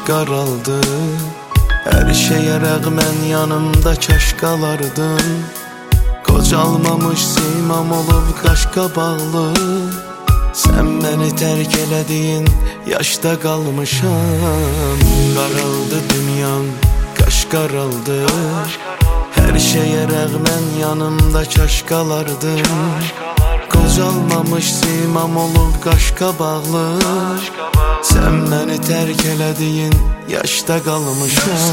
qaraldı. Her şeye rağmen yanımda kaş qalardın. Qocalmamış simam olub qaşqa bağlı. Sen beni terk elədin, yaşda qalmışam. Qaraldı dünyam, qaş qaraldı. Her şeye rağmen yanımda kaş qalardın. Qocalmamış simam olub qaşqa bağlı. Sen beni terk elədin, yaşda qalmışam.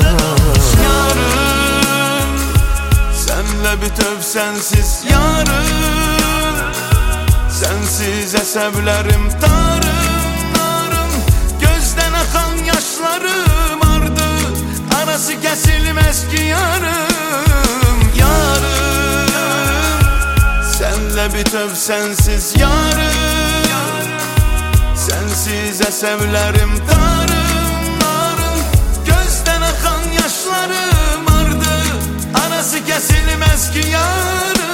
Yarım, senle bütöv sensiz yarım. Sensiz əsəblərim tarım. Gözdən axan yaşlarım ardı. Arası kəsilməz ki yarım. Yarım, senle bütöv sensiz yarım. Sensiz əsəblərim tarım. Gözdən axan yaşlarım ardı. Arası kəsilməz ki yarım.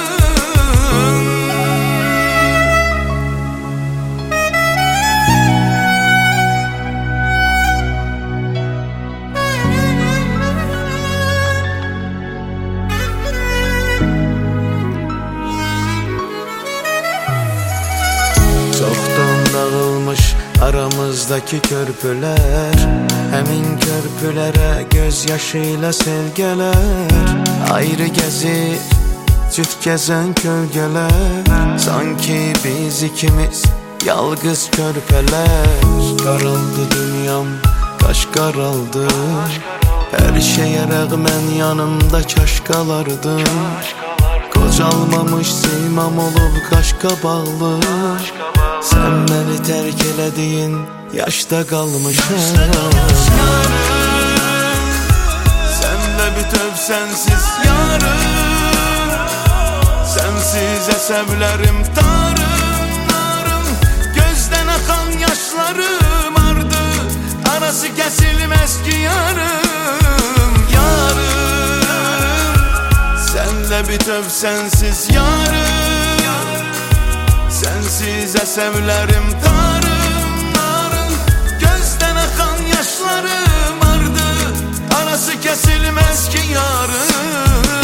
Çoxdan dağılmış aramızdaki körpülər. Həmin körpülərə göz yaşı ilə sevgələr. Ayrı gəzir cüt gəzən kölgələr. Sanki biz ikimiz yalqız körpələr. Qaraldı dünyam, qaş qaraldı. Her şeye rağmen yanımda kaş qalardın. Qocalmamış simam olub qaşqa bağlı. Sen beni terk elədin, yaşda qalmışam. Senle bütöv sensiz yarım. Sensiz əsəblərim tarım. Gözdən axan yaşlarım ardı. Arası kəsilməz ki yarım. Yarım, senle bütöv sensiz yarım. Sensiz əsəblərim tarım. Gözdən axan yaşlarım ardı. Arası kəsilməz ki yarım.